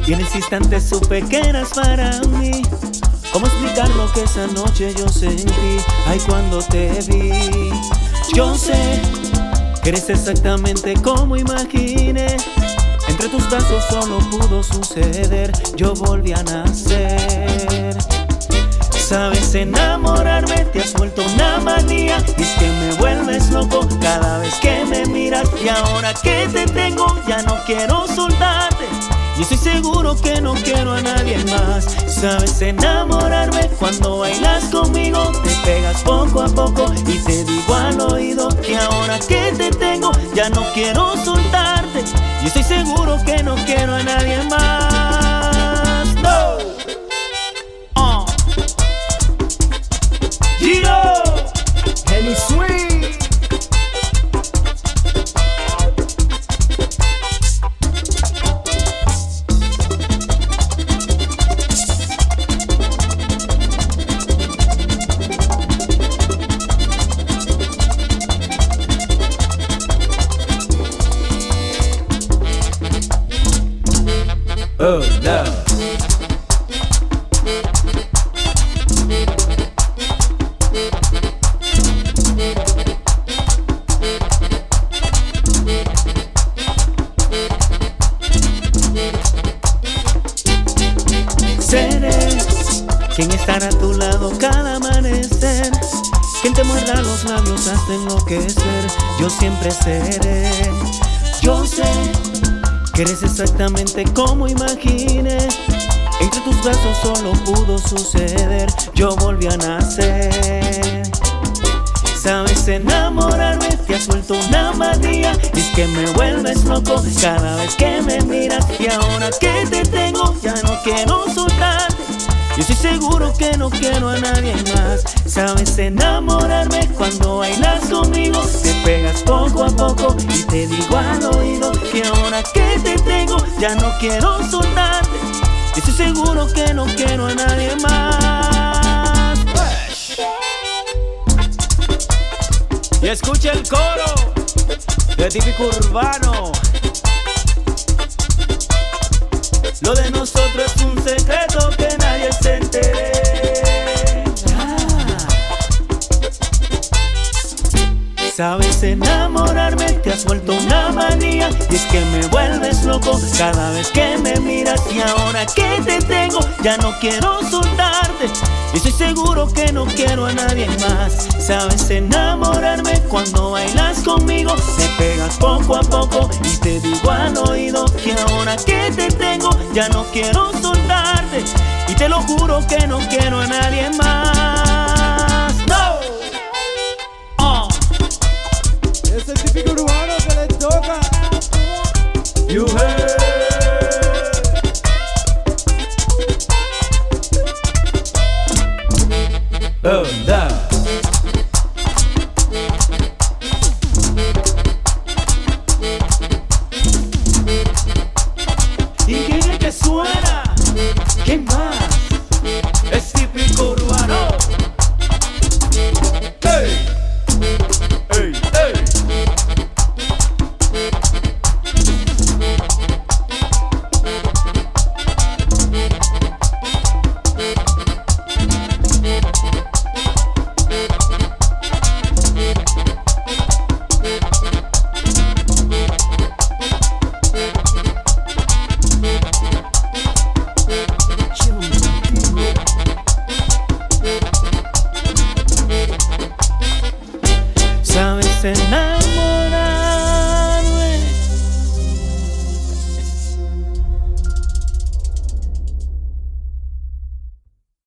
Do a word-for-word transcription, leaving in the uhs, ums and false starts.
Y en ese instante supe que eras para mí. ¿Cómo explicar lo que esa noche yo sentí? Ay, cuando te vi. Yo sé que eres exactamente como imaginé. Entre tus brazos solo pudo suceder. Yo volví a nacer. Sabes enamorarme, te has vuelto una manía. Y es que me vuelves loco cada vez que me miras. Y ahora que te tengo ya no quiero soltarte. Y estoy seguro que no quiero a nadie más. Sabes enamorarme cuando bailas conmigo. Te pegas poco a poco y te digo al oído que ahora que te tengo ya no quiero soltarte. Y estoy seguro que no quiero a nadie más. No. Uh. Giro Henny Sweet. Oh no. Seré quien estará a tu lado cada amanecer, quien te muerda los labios hasta enloquecer. Yo siempre seré. Yo sé que eres exactamente como imaginé. Entre tus brazos solo pudo suceder. Yo volví a nacer. Sabes enamorarme, te has vuelto una manía. Y es que me vuelves loco cada vez que me miras. Y ahora que te tengo ya no quiero soltarte. Yo estoy seguro que no quiero a nadie más. Sabes enamorarme cuando bailas conmigo. Te pegas poco a poco y te digo al oído que ahora que te tengo ya no quiero soltarte. Yo estoy seguro que no quiero a nadie más. Y escucha el coro de Típico Urbano. Lo de nosotros es un secreto que nadie se entere. Ah. Sabes enamorarme, te has vuelto una manía. Y es que me vuelves loco cada vez que me miras. Y ahora que te tengo ya no quiero soltarte. Y estoy seguro que no quiero a nadie más. Sabes enamorarme cuando bailas conmigo. Me pegas poco a poco y te digo al oído que ahora que te tengo ya no quiero soltarte. Y te lo juro que no quiero a nadie más. No. Oh. Es el típico urbano que le toca. You heard. Oh, no. ¿Y quién es que suena? ¿Quién más? Es Típico